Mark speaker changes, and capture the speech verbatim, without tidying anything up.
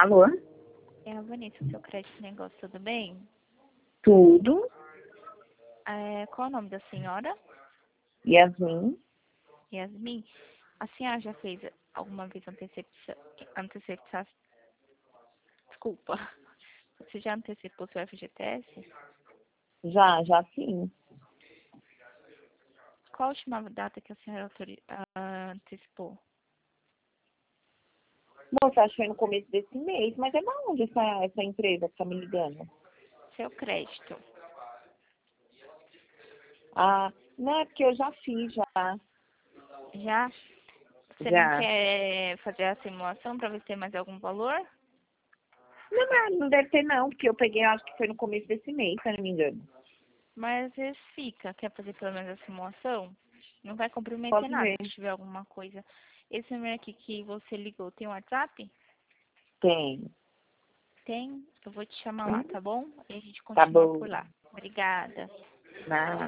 Speaker 1: Alô?
Speaker 2: É a Vanessa, seu crédito negócio, tudo bem?
Speaker 1: Tudo?
Speaker 2: É, qual é o nome da senhora?
Speaker 1: Yasmin?
Speaker 2: Yasmin. A senhora já fez alguma vez antecipação, antecipação, desculpa, você já antecipou seu F G T S?
Speaker 1: Já, já sim.
Speaker 2: Qual a última data que a senhora autori- ah, antecipou?
Speaker 1: Moça, acho que foi no começo desse mês, mas é da onde essa, essa empresa que tá me ligando?
Speaker 2: Seu crédito.
Speaker 1: Ah, não, é porque eu já fiz, já.
Speaker 2: Já? Você não
Speaker 1: Já.
Speaker 2: quer fazer a simulação para ver se tem mais algum valor?
Speaker 1: Não, mas não deve ter não, porque eu peguei, acho que foi no começo desse mês, se eu não me engano.
Speaker 2: Mas às vezes fica. Quer fazer pelo menos a simulação? Não vai comprometer
Speaker 1: Posso
Speaker 2: nada
Speaker 1: ver.
Speaker 2: se tiver alguma coisa. Esse número aqui que você ligou tem WhatsApp?
Speaker 1: Tem.
Speaker 2: Tem? Eu vou te chamar lá,
Speaker 1: Hum?
Speaker 2: tá bom? E a gente
Speaker 1: Tá
Speaker 2: continua
Speaker 1: bom.
Speaker 2: por lá. Obrigada.
Speaker 1: Nada.